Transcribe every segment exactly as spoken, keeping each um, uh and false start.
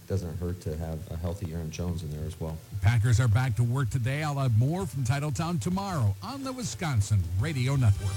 doesn't hurt to have a healthy Aaron Jones in there as well. Packers are back to work today. I'll have more from Titletown tomorrow on the Wisconsin Radio Network.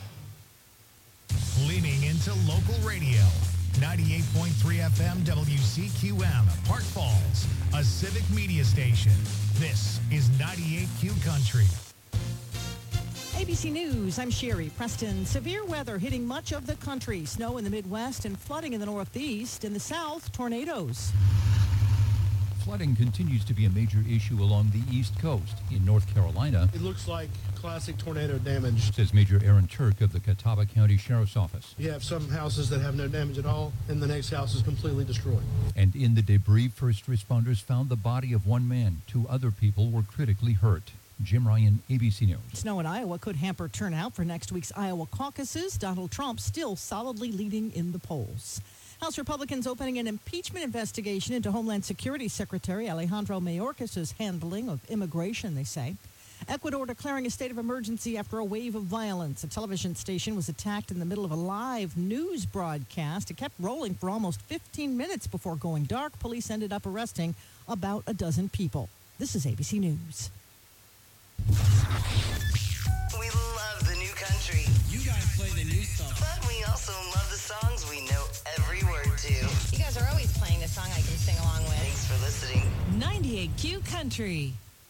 Leaning into local radio. ninety-eight point three F M W C Q M, Park Falls, a civic media station. This is ninety-eight Q Country. A B C News, I'm Sherry Preston. Severe weather hitting much of the country. Snow in the Midwest and flooding in the Northeast. In the South, tornadoes. Flooding continues to be a major issue along the East Coast. In North Carolina, it looks like classic tornado damage, says Major Aaron Turk of the Catawba County Sheriff's Office. You have some houses that have no damage at all, and the next house is completely destroyed. And in the debris, first responders found the body of one man. Two other people were critically hurt. Jim Ryan, A B C News. Snow in Iowa could hamper turnout for next week's Iowa caucuses. Donald Trump still solidly leading in the polls. House Republicans opening an impeachment investigation into Homeland Security Secretary Alejandro Mayorkas' handling of immigration, they say. Ecuador declaring a state of emergency after a wave of violence. A television station was attacked in the middle of a live news broadcast. It kept rolling for almost fifteen minutes before going dark. Police ended up arresting about a dozen people. This is A B C News. We love the new country. You guys play the new stuff. But we also love the songs we know every word to. You guys are always playing the song I can sing along with. Thanks for listening. ninety-eight Q Country.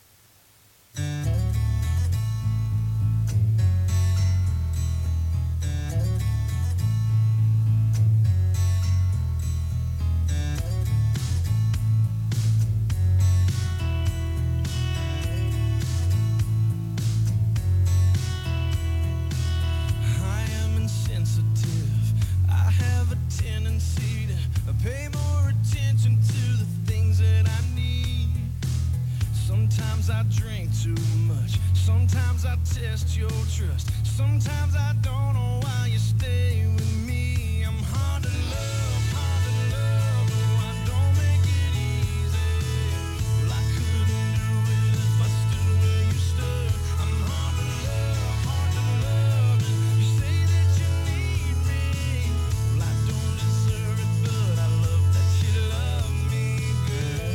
Sometimes I drink too much. Sometimes I test your trust. Sometimes I don't know why you stay with me. I'm hard to love, hard to love. No, I don't make it easy. Well, I couldn't do it if I stood where you stood. I'm hard to love, hard to love. You say that you need me. Well, I don't deserve it, but I love that you love me good.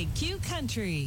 ninety-eight Q Country.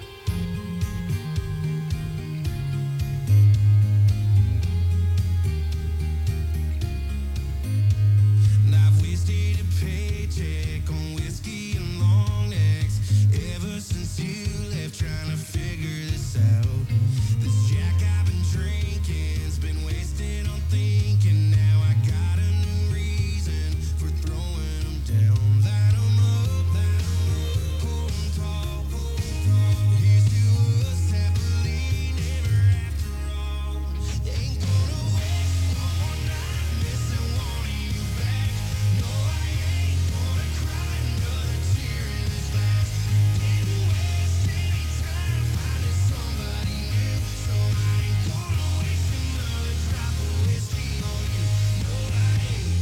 I've wasted a paycheck on whiskey and long necks ever since you left, trying to figure this out. This Jack I've been drinking's been wasted on thinking. Now I got a new reason for throwing them down. Light 'em up, light 'em up, hold 'em tall, hold 'em tall. Here's to us happily never after all. Ain't gonna waste one more night missing one of you back. No, I ain't gonna cry another tear in this glass. Didn't waste any time finding somebody new, so I ain't gonna waste another drop of whiskey on you. No, I ain't.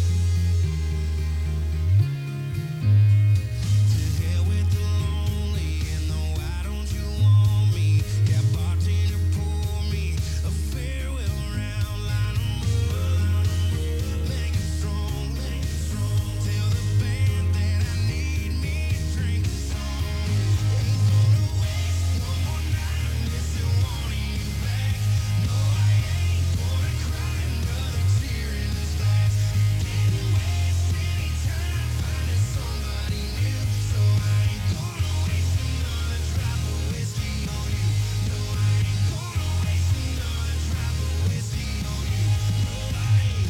To hell with the lonely and the why don't you want me? Yeah, bartender, pour me a farewell round. Line 'em up, line 'em up, make it strong, make it strong. Tell the band that I need me a drink song. Ain't gonna waste one more night missing one of you back. No, I ain't gonna cry another tear in this glass. Didn't waste any time finding somebody new, so I ain't gonna waste another drop of whiskey on you. No, I ain't gonna waste another drop of whiskey on you. No, I ain't.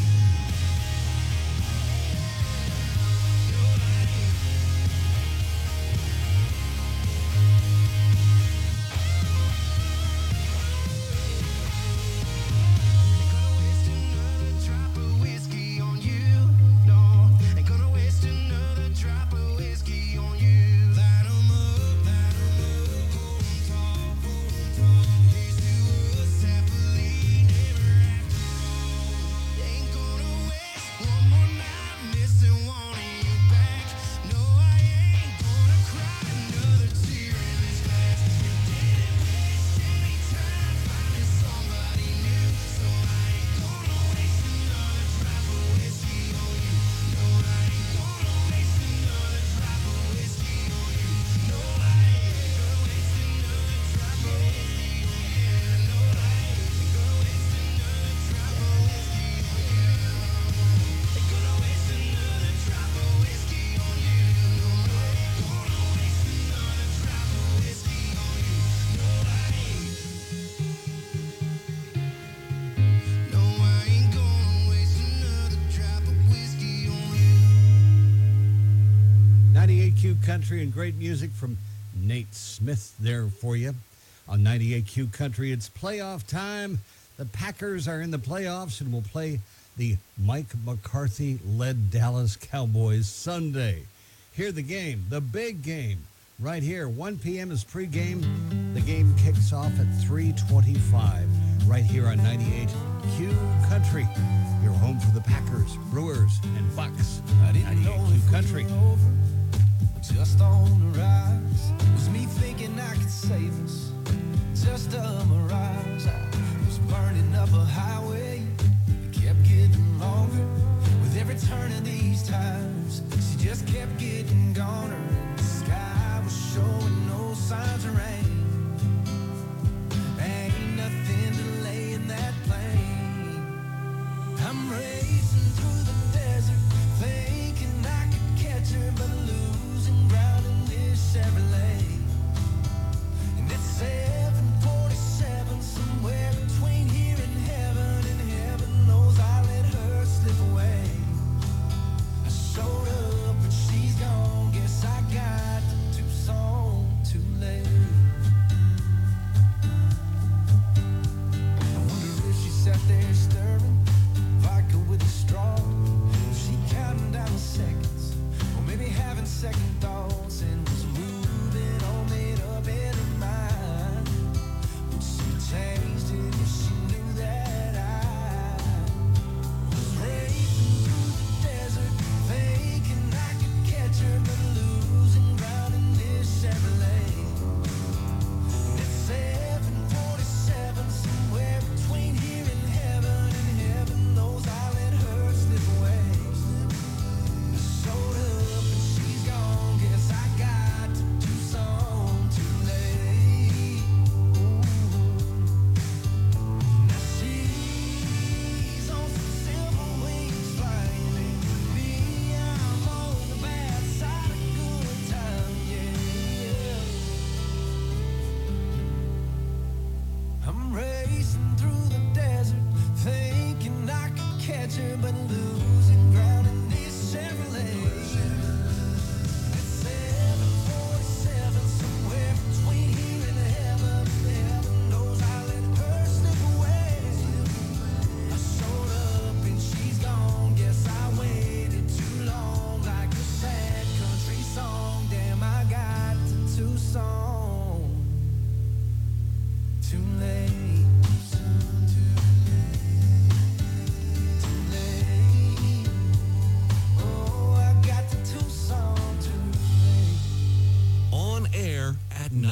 No, I ain't. Ain't gonna waste another drop of whiskey on you. No, I ain't. Ain't gonna waste another drop of whiskey on you. Light 'em up, light 'em up, hold 'em tall, hold 'em tall. Here's to us happily never after all. Ain't gonna waste one more night missing one of you back. No, I ain't gonna cry another tear in this glass. You didn't waste any time finding somebody new, so I ain't gonna waste another drop of whiskey on you. No, I ain't gonna waste another drop of whiskey on you. No, I ain't gonna waste another drop of whiskey on you. No, I ain't gonna waste another drop of whiskey on you. Ain't gonna waste another drop of whiskey on you. No, I ain't gonna waste another drop of whiskey on you. No, I ain't. No, I ain't gonna waste another drop of whiskey on you. ninety-eight Q Country and great music from Nate Smith there for you. On ninety-eight Q Country, it's playoff time. The Packers are in the playoffs and will play the Mike McCarthy-led Dallas Cowboys Sunday. Hear the game, the big game, right here. one p.m. is pregame. The game kicks off at three twenty-five, right here on ninety-eight Q Country. Your home for the Packers, Brewers, and Bucks. I didn't know ninety-eight Q if we Country. were over, just on the rise. Was me thinking I could save us, just a mirage. I was burning up a highway, it kept getting longer with every turn of these times. She just kept getting goner, and the sky was showing no signs of rain. Ain't nothing delaying that plane. I'm racing through the desert, thinking I could catch her, but losing ground in this Chevrolet. And it's seven forty-seven, somewhere between here and heaven, and heaven knows I let her slip away. I showed up, but she's gone.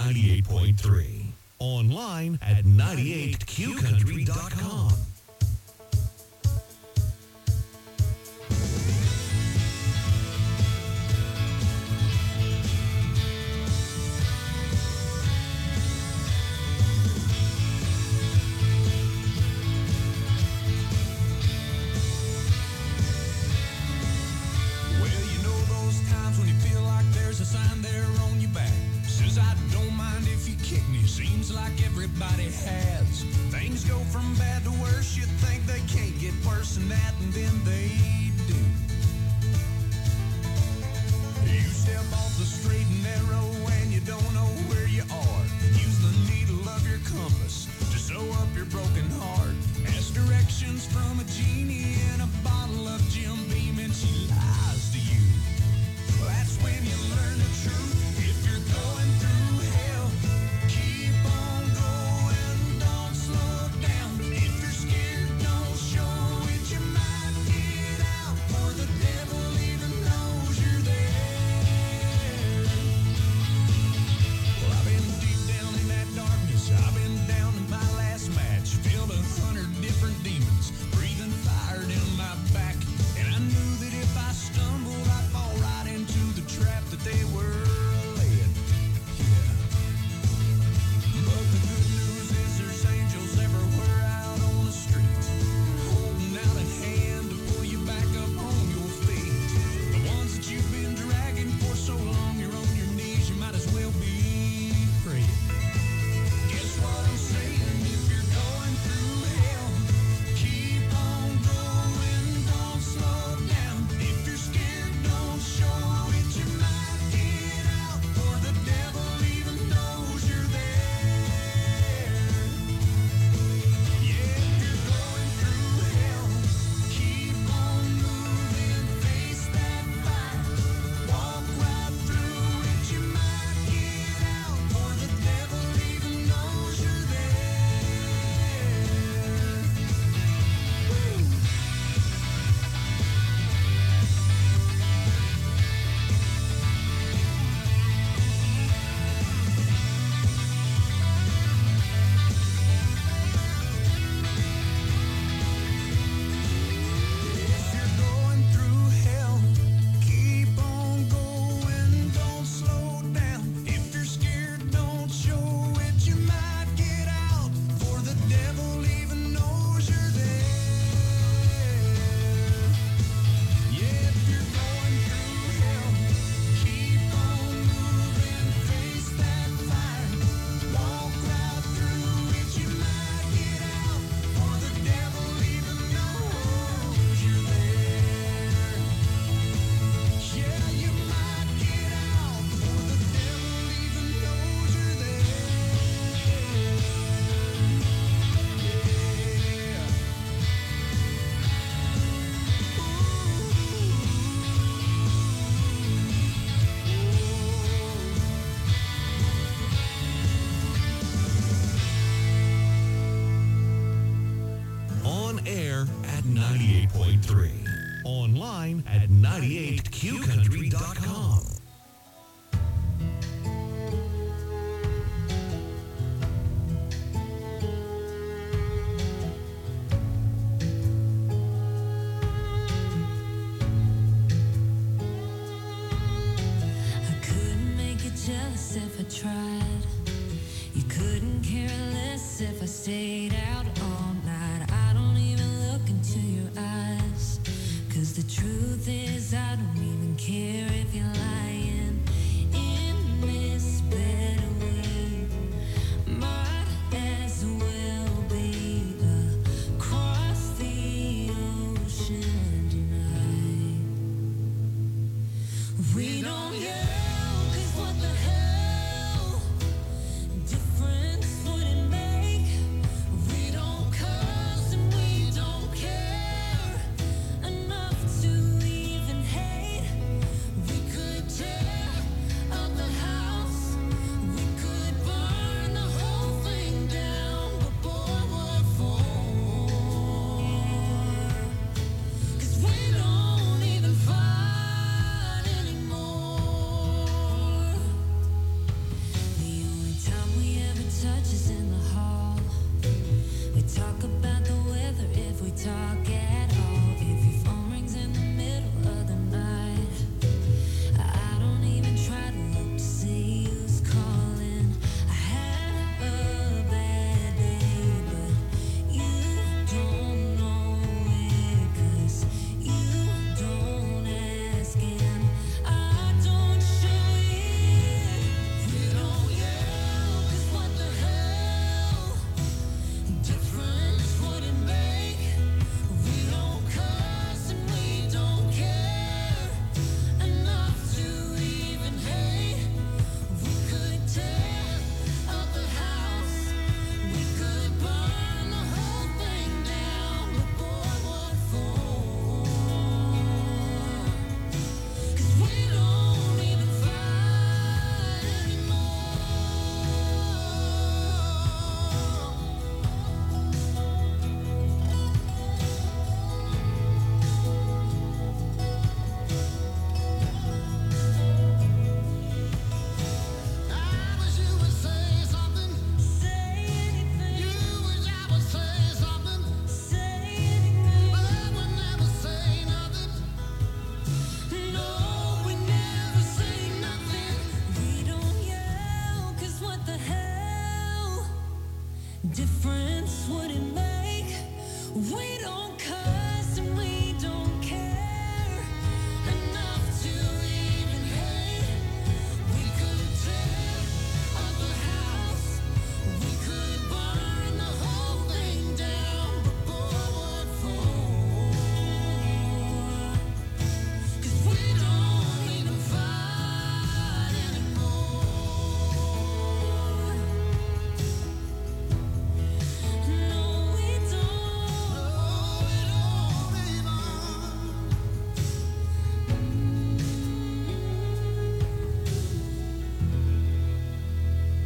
ninety-eight point three. Online at ninety-eight q country dot com. Seems like everybody has. Things go from bad to worse. You think they can't get worse than that, and then they do. You step off the straight and narrow and you don't know where you are. Use the needle of your compass to sew up your broken heart. Ask directions from a genie in a bottle of Jim Beam and she lies to you. Well, that's when you learn the truth. If you're going through hell, keep on going, don't slow down. If you're scared, don't show it. You might get out, for the devil even knows you're there. Well, I've been deep down in that darkness. I've been down in my last match. Filled a hundred different demons, breathing fire down my back. And I knew that if I stumbled, I'd fall right into the trap that they were laying. Yeah. But the good news is there's angels everywhere out on the street, holding out a hand to pull you back up on your feet. The ones that you've been dragging for so long, you're on your knees, you might as well be praying. Guess what I'm saying? If you're going through hell, keep on going, don't slow down. If you're scared, don't show it. You might get out, for the devil even knows you're there. Yeah, if you're going through hell, keep on moving, face that fire, walk right through it. You might get out, for the devil even knows you're there. Woo. If you're going through hell, keep on going, don't slow down. If you're scared, don't show it. You might get out, for the devil even knows you're there. Yeah, if you're going through hell, keep on moving, face that fire, walk right through it. You might get out, for the devil even knows you're there. Yeah, you might get out, for the devil even knows you're there. On air at ninety-eight point three. Online at ninety-eight q country dot com. I couldn't make you jealous if I tried. You couldn't care less if I stayed out all night. I don't even look into your eyes, 'cause the truth is I don't even care if you're lying in this bed we might as well be across the ocean tonight. We don't yell, 'cause what the hell difference would it make? We don't cuss and we don't care enough to even hate.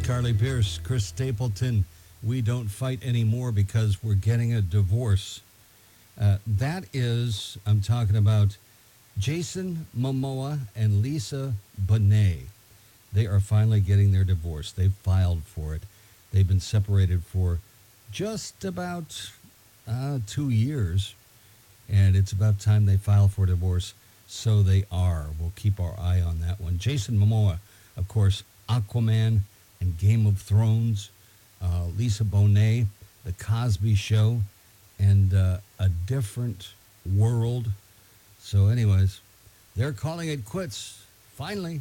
Carly Pierce, Chris Stapleton, We Don't Fight Anymore Because We're Getting a Divorce. Uh, that is, I'm talking about Jason Momoa and Lisa Bonet. They are finally getting their divorce. They've filed for it. They've been separated for just about uh, two years, and it's about time they file for divorce. So they are. We'll keep our eye on that one. Jason Momoa, of course, Aquaman and Game of Thrones. Uh, Lisa Bonet, The Cosby Show, and uh, A Different World. So anyways, they're calling it quits. Finally.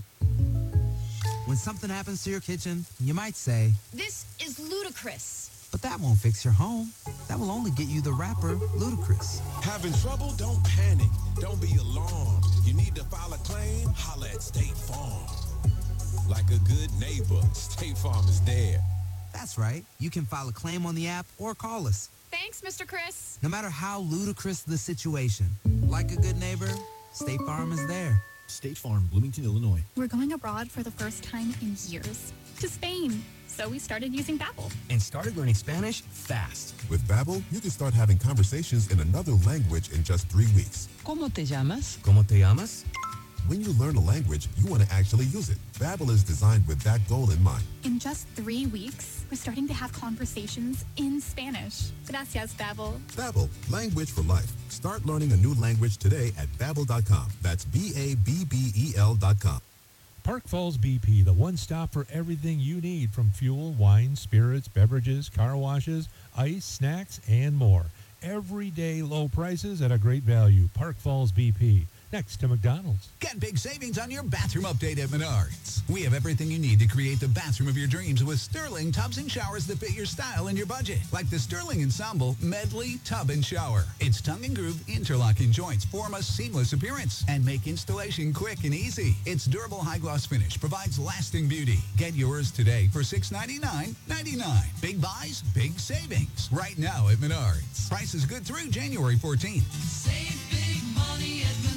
When something happens to your kitchen, you might say, This is ludicrous. but that won't fix your home. That will only get you the rapper, Ludacris. Having trouble? Don't panic. Don't be alarmed. You need to file a claim? Holla at State Farm. Like a good neighbor, State Farm is there. That's right. You can file a claim on the app or call us. Thanks, Mister Chris. No matter how ludicrous the situation, like a good neighbor, State Farm is there. State Farm, Bloomington, Illinois. We're going abroad for the first time in years, to Spain. So we started using Babbel. And started learning Spanish fast. With Babbel, you can start having conversations in another language in just three weeks. ¿Cómo te llamas? ¿Cómo te llamas? When you learn a language, you want to actually use it. Babbel is designed with that goal in mind. In just three weeks, we're starting to have conversations in Spanish. Gracias, Babbel. Babbel, language for life. Start learning a new language today at babbel dot com. That's B A B B E L dot com. Park Falls B P, the one stop for everything you need from fuel, wine, spirits, beverages, car washes, ice, snacks, and more. Everyday low prices at a great value. Park Falls B P, next to McDonald's. Get big savings on your bathroom update at Menards. We have everything you need to create the bathroom of your dreams with Sterling tubs and showers that fit your style and your budget. Like the Sterling Ensemble Medley Tub and Shower. Its tongue and groove interlocking joints form a seamless appearance and make installation quick and easy. Its durable high gloss finish provides lasting beauty. Get yours today for six ninety-nine ninety-nine. Big buys, big savings. Right now at Menards. Price is good through January fourteenth. Save big money at Menards.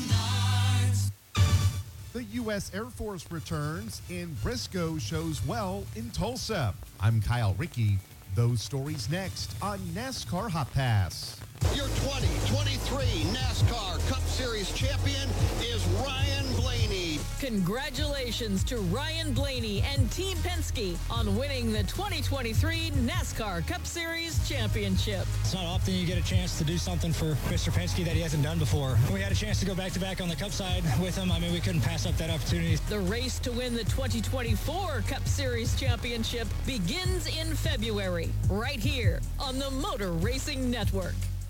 The U S Air Force returns and Briscoe shows well in Tulsa. I'm Kyle Rickey. Those stories next on NASCAR Hot Pass. Your twenty twenty-three NASCAR Cup Series champion is Ryan Blaney. Congratulations to Ryan Blaney and Team Penske on winning the twenty twenty-three NASCAR Cup Series championship. It's not often you get a chance to do something for Mister Penske that he hasn't done before. We had a chance to go back-to-back on the Cup side with him. I mean, we couldn't pass up that opportunity. The race to win the twenty twenty-four Cup Series championship begins in February, right here on the Motor Racing Network.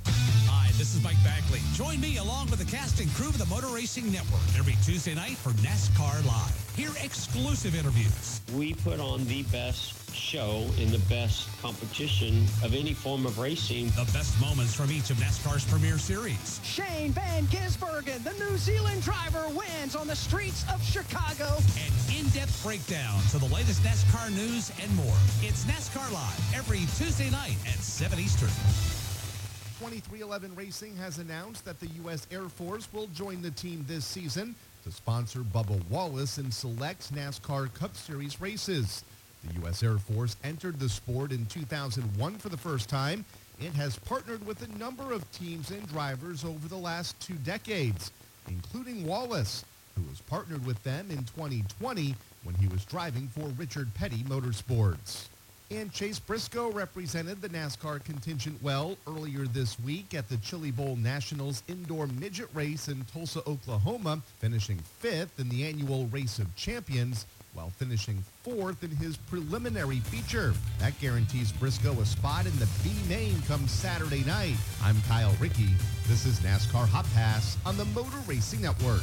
Hi, this is Mike Bagley. Join me along with the cast and crew of the Motor Racing Network every Tuesday night for NASCAR Live. Hear exclusive interviews. We put on the best show in the best competition of any form of racing. The best moments from each of NASCAR's premier series. Shane Van Gisbergen, the New Zealand driver, wins on the streets of Chicago. And in-depth breakdowns of the latest NASCAR news and more. It's NASCAR Live every Tuesday night at seven Eastern. twenty-three eleven Racing has announced that the U S Air Force will join the team this season to sponsor Bubba Wallace in select NASCAR Cup Series races. The U S Air Force entered the sport in two thousand one for the first time and has partnered with a number of teams and drivers over the last two decades, including Wallace, who was partnered with them in twenty twenty when he was driving for Richard Petty Motorsports. And Chase Briscoe represented the NASCAR contingent well earlier this week at the Chili Bowl Nationals Indoor Midget Race in Tulsa, Oklahoma, finishing fifth in the annual Race of Champions while finishing fourth in his preliminary feature. That guarantees Briscoe a spot in the B main come Saturday night. I'm Kyle Rickey. This is NASCAR Hot Pass on the Motor Racing Network.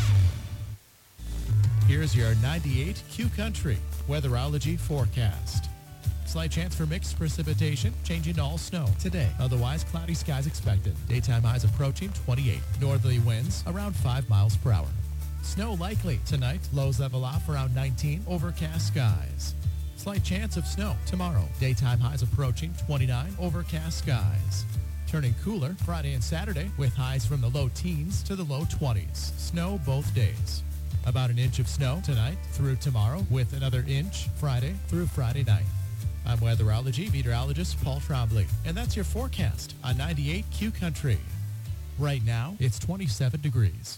Here's your ninety-eight Q Country weatherology forecast. Slight chance for mixed precipitation, changing to all snow today. Otherwise, cloudy skies expected. Daytime highs approaching twenty-eight. Northerly winds around five miles per hour. Snow likely tonight. Lows level off around nineteen. Overcast skies. Slight chance of snow tomorrow. Daytime highs approaching twenty-nine. Overcast skies. Turning cooler Friday and Saturday with highs from the low teens to the low twenties. Snow both days. About an inch of snow tonight through tomorrow, with another inch Friday through Friday night. I'm weatherology meteorologist Paul Trombley, and that's your forecast on ninety-eight Q Country. Right now, it's twenty-seven degrees.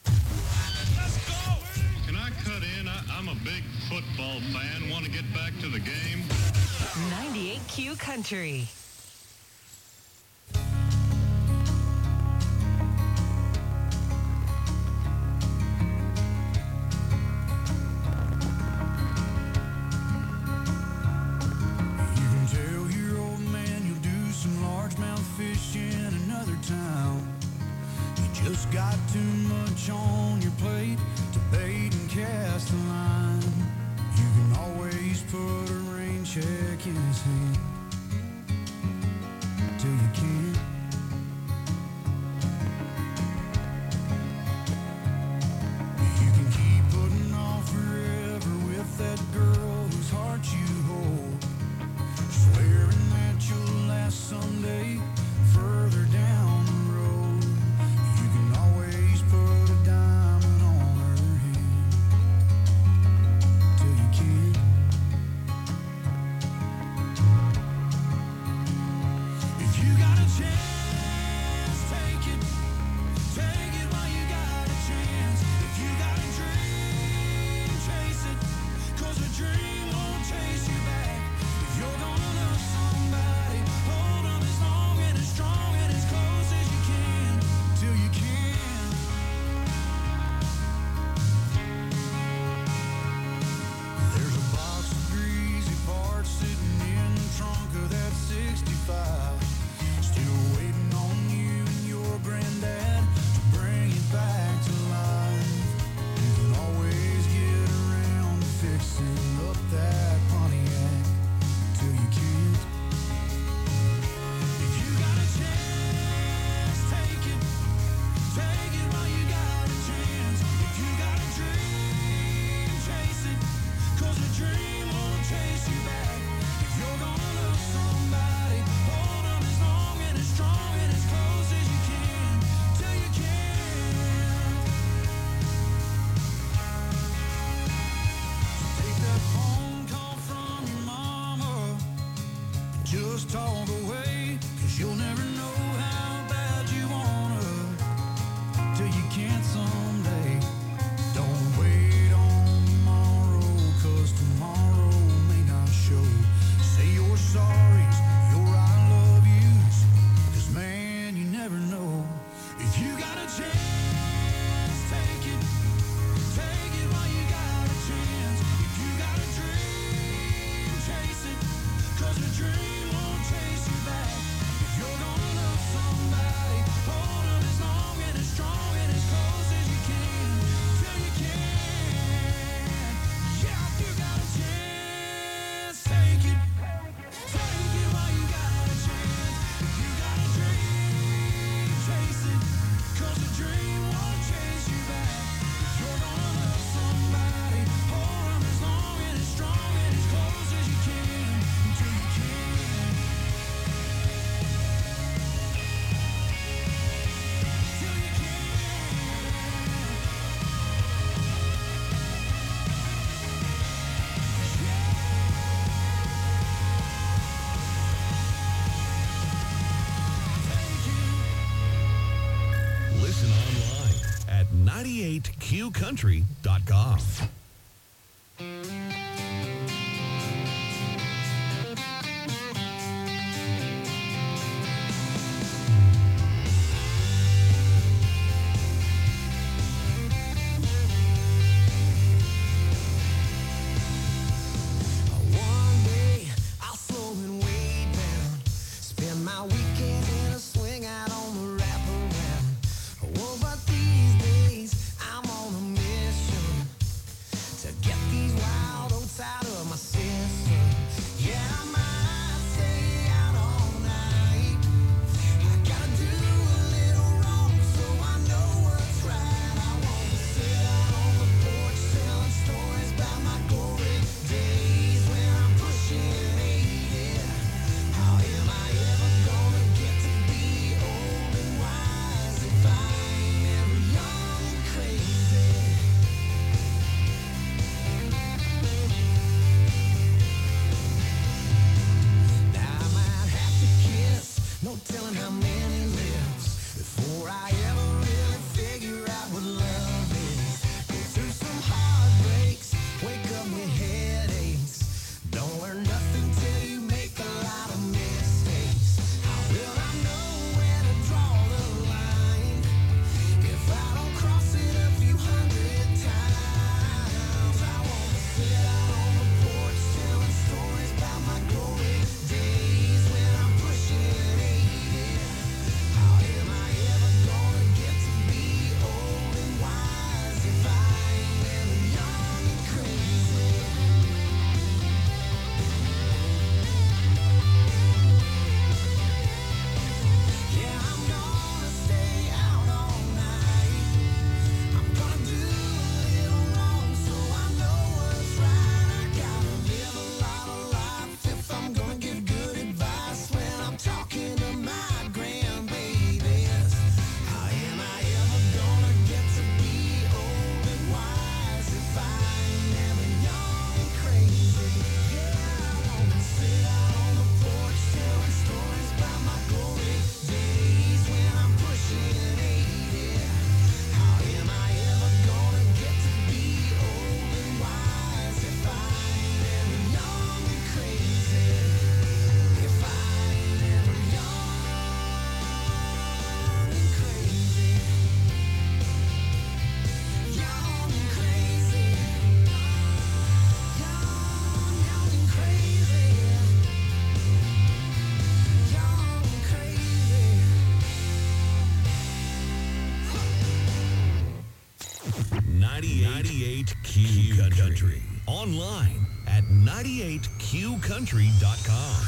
Can I cut in? I, I'm a big football fan. Want to get back to the game? ninety-eight Q Country. Just got too much on your plate to bait and cast the line. You can always put a rain check in his hand till you can't. You can keep putting off forever with that girl whose heart you hold, swearing that you'll last someday further down the road. Always put a diamond on her hand till you can't. If you got a chance, take it. Take it while you got a chance. If you got a dream, chase it. 'Cause a dream won't chase you back. If you're gonna love somebody, hold on as long and as strong and as close as you can till you can. sixty-five, still waiting on you and your granddad to bring it back to life. You can always get around to fixing up that Pontiac till you can't. If you got a chance, take it. Take it while you got a chance. If you got a dream, chase it. 'Cause a dream won't chase you back. If you're gonna love somebody, hold on as long and as strong and as close as you can till you can. So take that phone call from your mama and just talk away, 'cause you'll never know how bad you wanna till you can't someday. Don't wait on tomorrow, 'cause tomorrow may not show. Say your sorries, your I love yous, 'cause man, you never know. If you got a chance, take it. Take it while you got a chance. If you got a dream, chase it. 'Cause a dream won't chase you back. If you're gonna love somebody, hold on as long and as strong and as close as you can till you can. Yeah, if you got a chance, take it. Take it while you got a chance. If you got a dream, chase it. 'Cause a dream won't chase you back. If you're gonna love somebody, hold on as long and as strong and as close as you can until you can. Till you can. Listen online at ninety-eight Q country dot com. One day I'll slow and way down, spend my weekend in a swing out on the wraparound. Oh, but these days I'm on a mission to get these wild oats ninety-eight Q Country. Online at ninety-eight Q country dot com.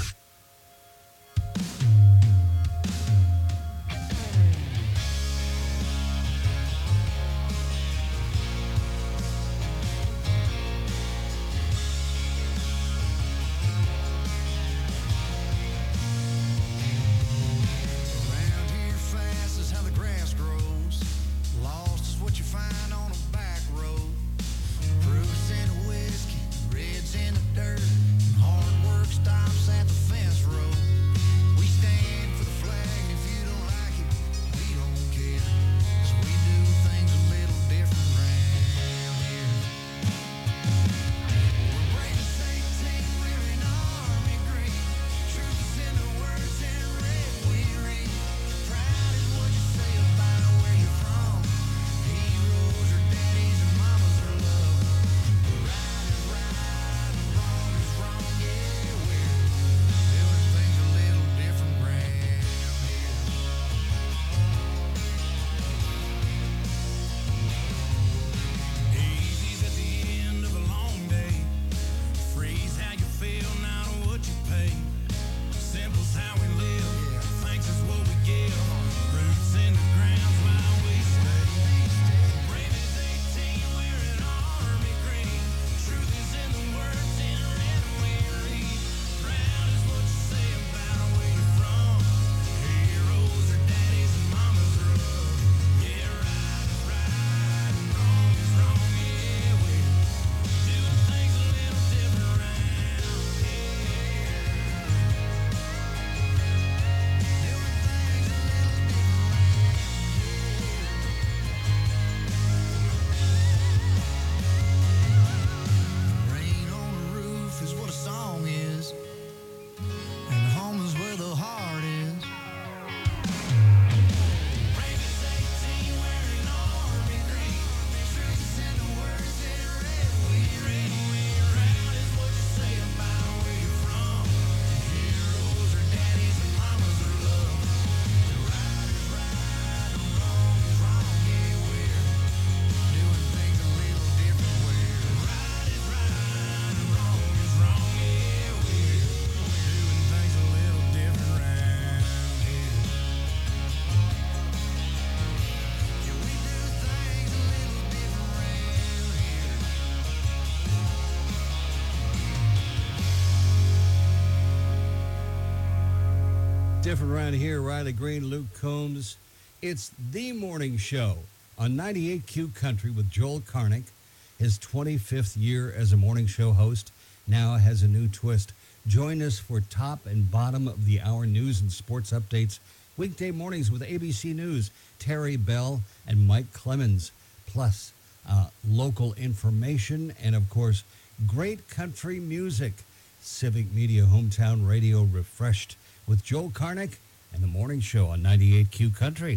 Different around here, Riley Green, Luke Combs. It's the morning show on ninety-eight Q Country with Joel Karnick. His twenty-fifth year as a morning show host now has a new twist. Join us for top and bottom of the hour news and sports updates weekday mornings with A B C News, Terry Bell and Mike Clemens, plus uh, local information and, of course, great country music. Civic Media Hometown Radio refreshed with Joel Karnick and the morning show on ninety-eight Q Country.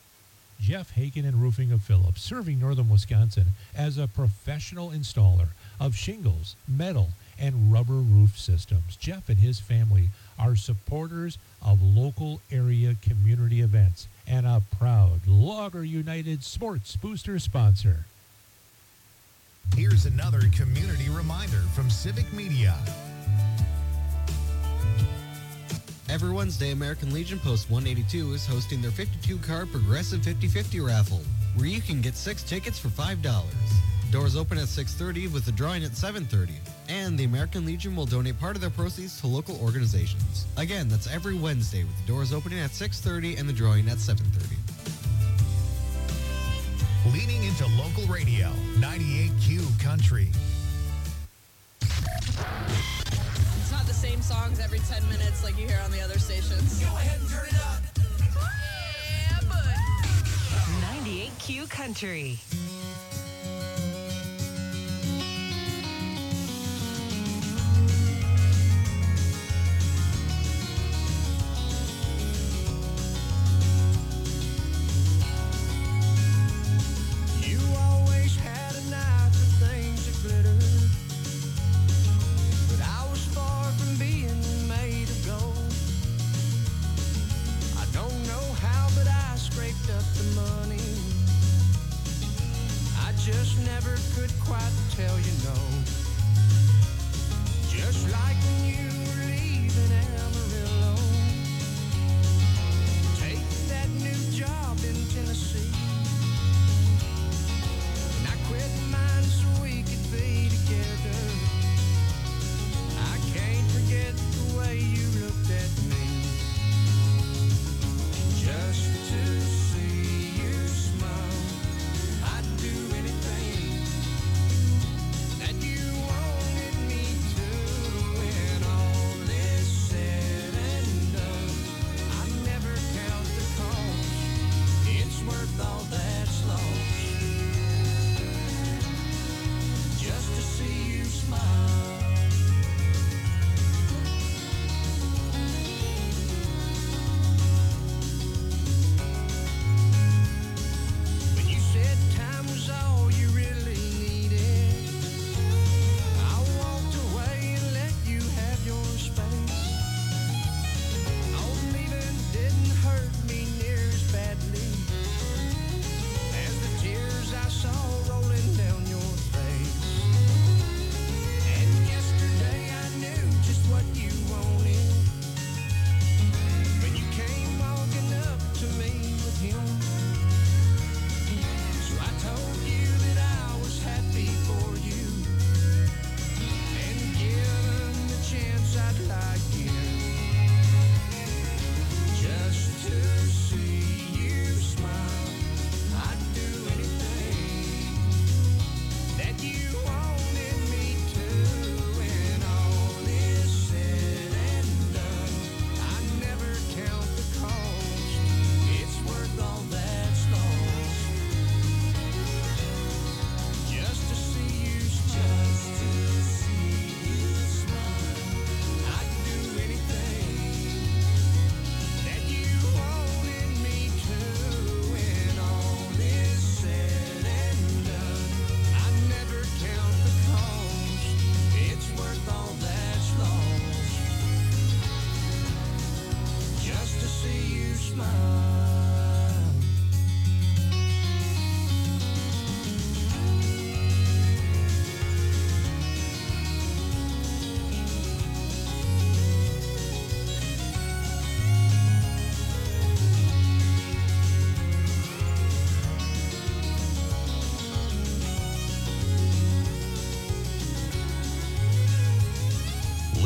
Jeff Hagen and Roofing of Phillips, serving northern Wisconsin as a professional installer of shingles, metal, and rubber roof systems. Jeff and his family are supporters of local area community events and a proud Logger United Sports Booster sponsor. Here's another community reminder from Civic Media. Every Wednesday, American Legion Post one eighty-two is hosting their fifty-two card Progressive fifty fifty raffle, where you can get six tickets for five dollars. Doors open at six thirty with the drawing at seven thirty. And the American Legion will donate part of their proceeds to local organizations. Again, that's every Wednesday with the doors opening at six thirty and the drawing at seven thirty. Leaning into local radio, ninety-eight Q Country. It's not the same songs every ten minutes like you hear on the other stations. Go ahead and turn it up. Yeah, bud. ninety-eight Q Country.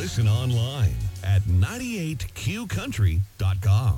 Listen online at ninety-eight Q country dot com.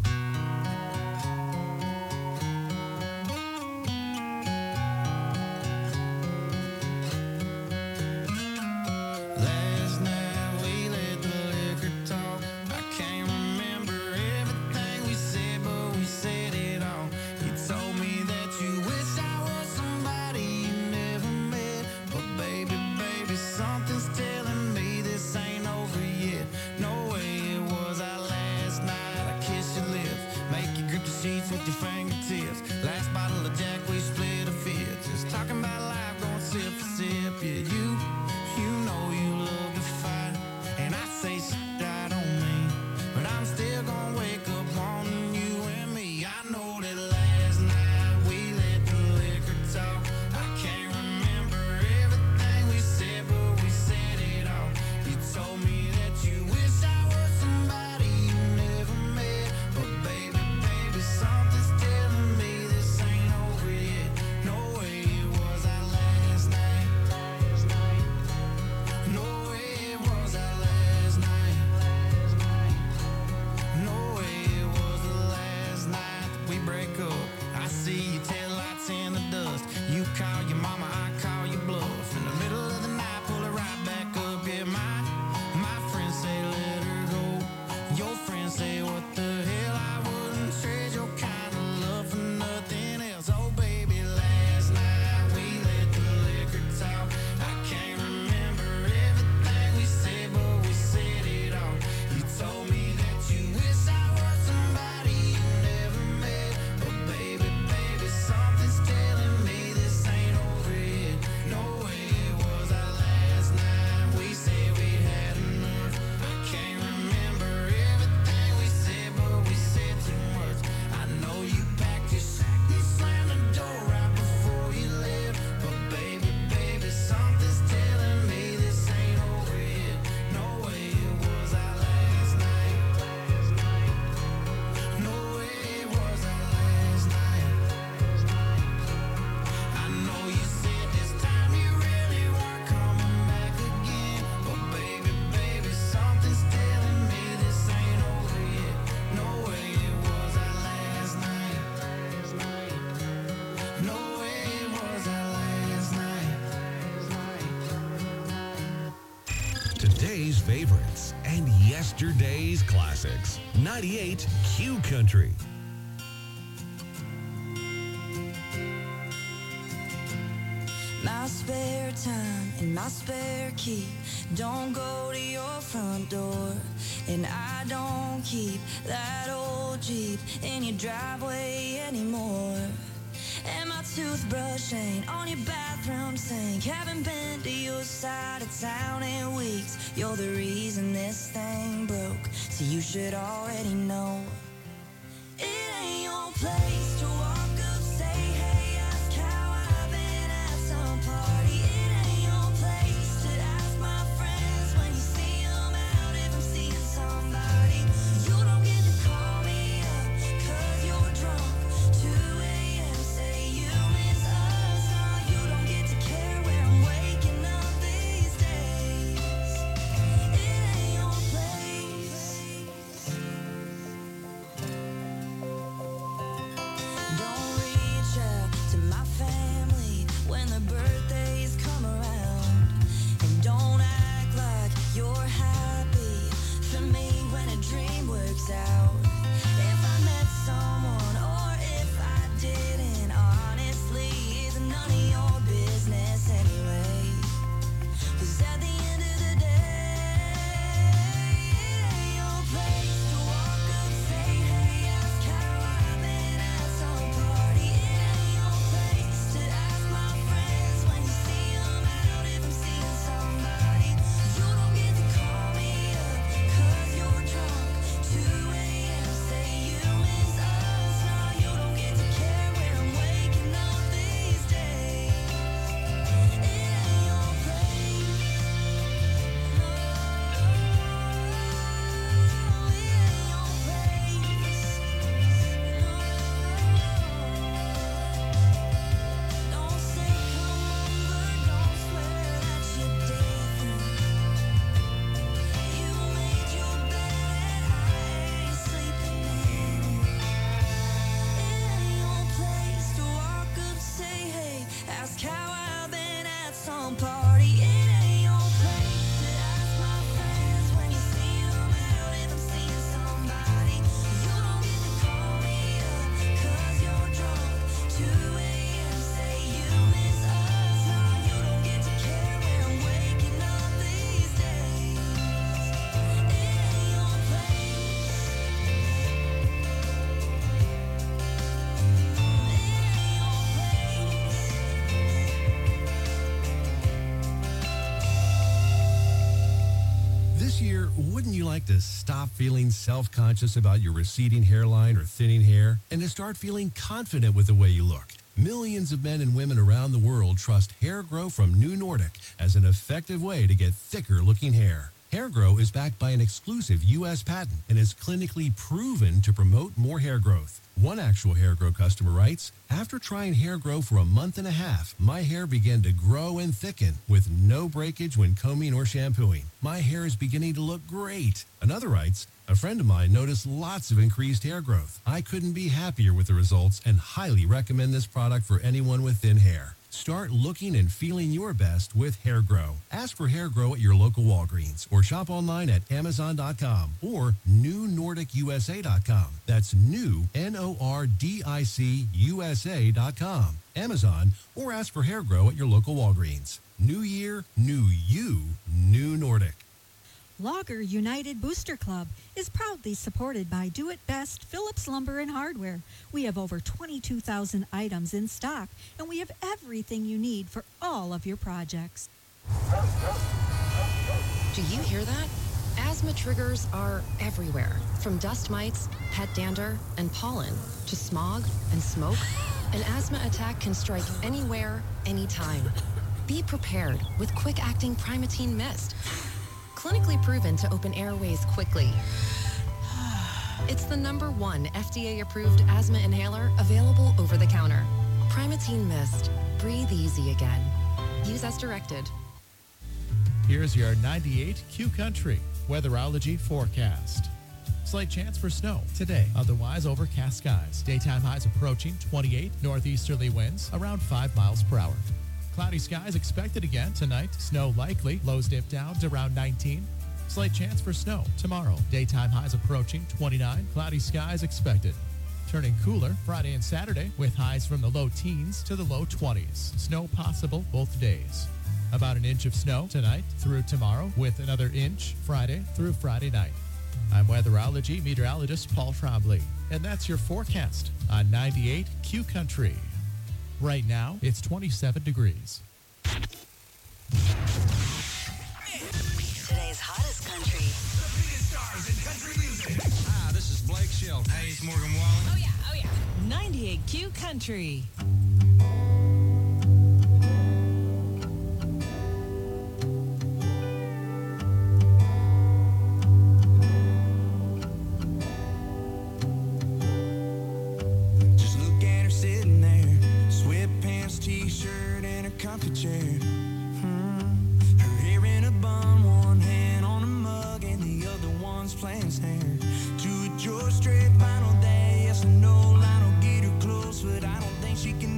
Last night we let the liquor talk. I can't remember everything we said, but we said it all. You told me that you wish I was somebody you never met. But baby, baby, something's telling me this ain't over yet. No way it was our last night. I kiss your lips, make you grip the sheets with your fingertips. Last bottle of Jack, we split a fifth. Just talking about life, going sip for sip. Yeah, you, you know you love to fight, and I say shit I don't mean, but I'm still gonna wake up wanting you and me. I know that last night we let the liquor talk. I can't remember everything we said, but we said it all. You told me that you wish I was somebody you never met, but baby, baby, something's telling me this ain't over yet. No way it was our last night. Last night. No way it was our last night. Last night. No way it was the last night that we break up. I see your taillights in the dust. You call your mama, I call your bluff. In the middle of the night, pull it right back up. Yeah, my my friends say let her go. Your friends say what the hell, I wouldn't trade your kind of love for nothing else. Oh baby, last night we let the liquor talk. I can't remember everything we said, but we said it all. You told me that you wish I was somebody you never met, but baby, baby, something's telling me this ain't over yet. No way it was our last night. We said we'd had enough. I can't remember everything we said, but we said too much. I know you packed your sack and slammed the door right before you left, but baby, baby, something's telling me this ain't over yet. No way it was our last night. Last night. No way it was our last night. Last night. I know you said this time you really weren't coming back again, but baby, baby, something's telling me this ain't over yet. No way it was our last night. Last night. No way it was our last night. Last night. Today's favorites and yesterday's classics. ninety-eight Q Country. My spare time and my spare key don't go to your front door, and I don't keep that old Jeep in your driveway anymore. And my toothbrush ain't on your bathroom sink. Haven't been to your side of town in weeks. You're the reason this thing broke, so you should already know. It ain't your place to walk up, say, hey, ask how I've been at some party. It ain't your place to ask my friends when you see them out if I'm seeing somebody. You don't get to call me up, cause you're drunk. two a.m. say you miss us. Nah, you don't get to care where I'm waking up these days. It ain't your place. party. It ain't your place to ask my friends when you see them out if I'm seeing somebody. You don't get to call me up cause you're drunk. two a.m. say you miss us. No, you don't get to care when I'm waking up these days. It ain't your place. This year, wouldn't you like to stop feeling self-conscious about your receding hairline or thinning hair and to start feeling confident with the way you look? Millions of men and women around the world trust Hair Grow from New Nordic as an effective way to get thicker-looking hair. Hair Grow is backed by an exclusive U S patent and is clinically proven to promote more hair growth. One actual Hair Grow customer writes, "After trying Hair Grow for a month and a half, my hair began to grow and thicken with no breakage when combing or shampooing. My hair is beginning to look great." Another writes, "A friend of mine noticed lots of increased hair growth. I couldn't be happier with the results and highly recommend this product for anyone with thin hair." Start looking and feeling your best with Hair Grow. Ask for Hair Grow at your local Walgreens or shop online at amazon dot com or new nordic u s a dot com. That's new, N O R D I C U S A dot com. Amazon, or ask for Hair Grow at your local Walgreens. New year, new you, New Nordic. Logger United Booster Club is proudly supported by Do It Best Phillips Lumber and Hardware. We have over twenty-two thousand items in stock, and we have everything you need for all of your projects. Do you hear that? Asthma triggers are everywhere, from dust mites, pet dander, and pollen, to smog and smoke. An asthma attack can strike anywhere, anytime. Be prepared with quick-acting Primatene Mist. Clinically proven to open airways quickly. It's the number one F D A-approved asthma inhaler available over the counter. Primatene Mist. Breathe easy again. Use as directed. Here's your ninety-eight Q Country weatherology forecast. Slight chance for snow today. Otherwise, overcast skies. Daytime highs approaching twenty-eight. Northeasterly winds around five miles per hour. Cloudy skies expected again tonight. Snow likely. Lows dip down to around nineteen. Slight chance for snow tomorrow. Daytime highs approaching twenty-nine. Cloudy skies expected. Turning cooler Friday and Saturday with highs from the low teens to the low twenties. Snow possible both days. About an inch of snow tonight through tomorrow with another inch Friday through Friday night. I'm weatherology meteorologist Paul Trombley, and that's your forecast on ninety-eight Q Country. Right now, it's twenty-seven degrees. Today's hottest country. The biggest stars in country music. Hi, this is Blake Shelton. Hey, it's Morgan Wallen. Oh, yeah, oh, yeah. ninety-eight Q Country. T-shirt and a comfy chair. Hmm. Her hair in a bun, one hand on a mug, and the other one's playing snare. To a George Strait vinyl day, yes or no, I don't get her close, but I don't think she can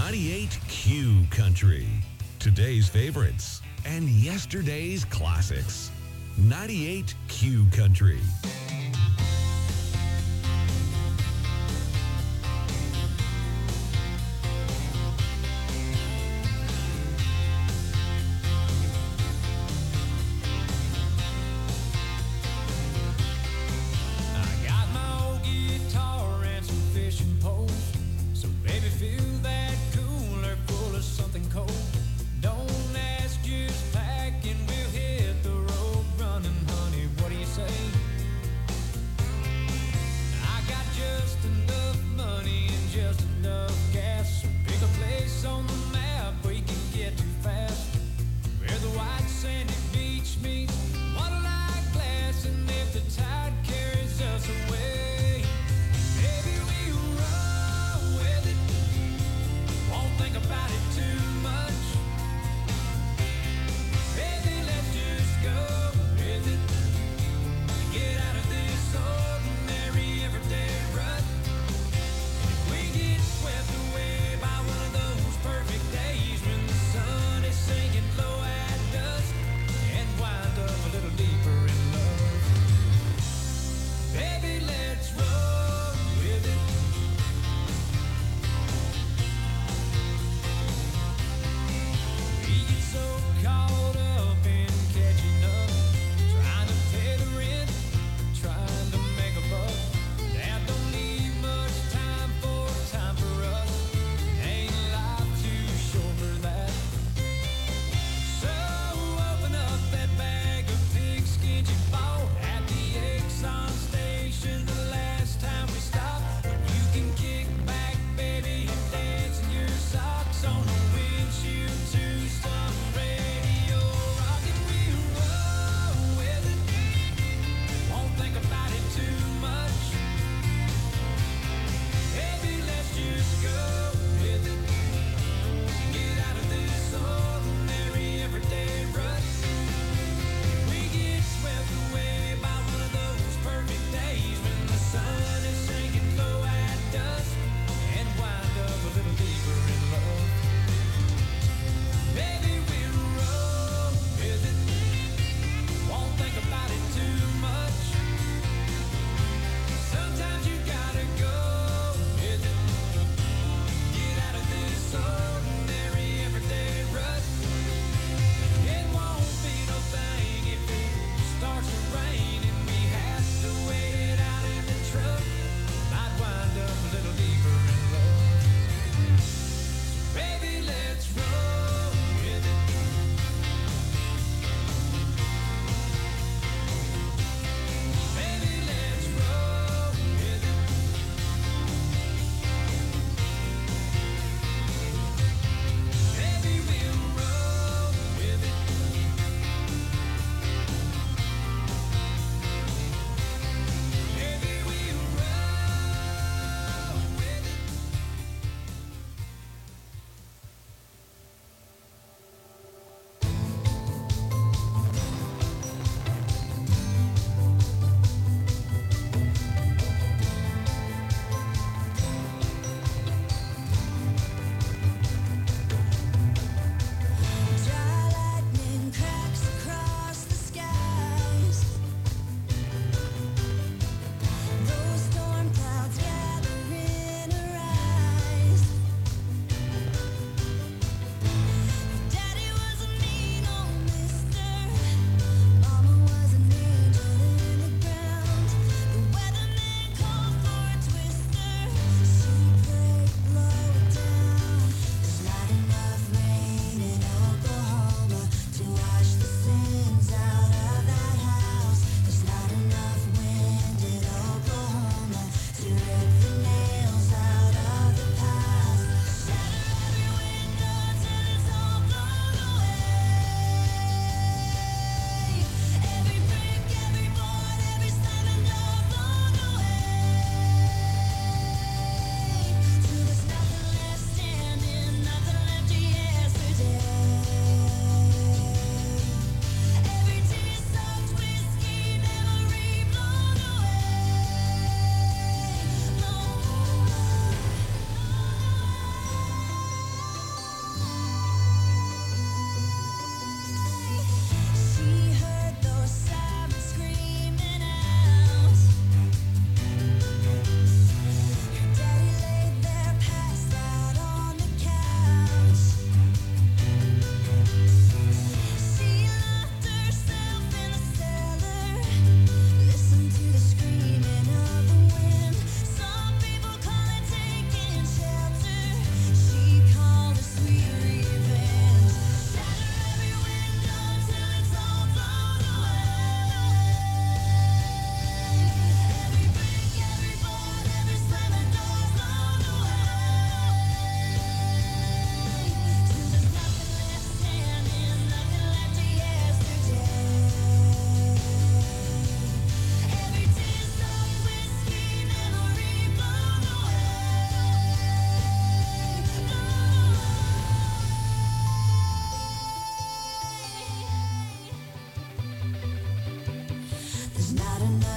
ninety-eight Q Country. Today's favorites and yesterday's classics. ninety-eight Q Country. Say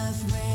afraid.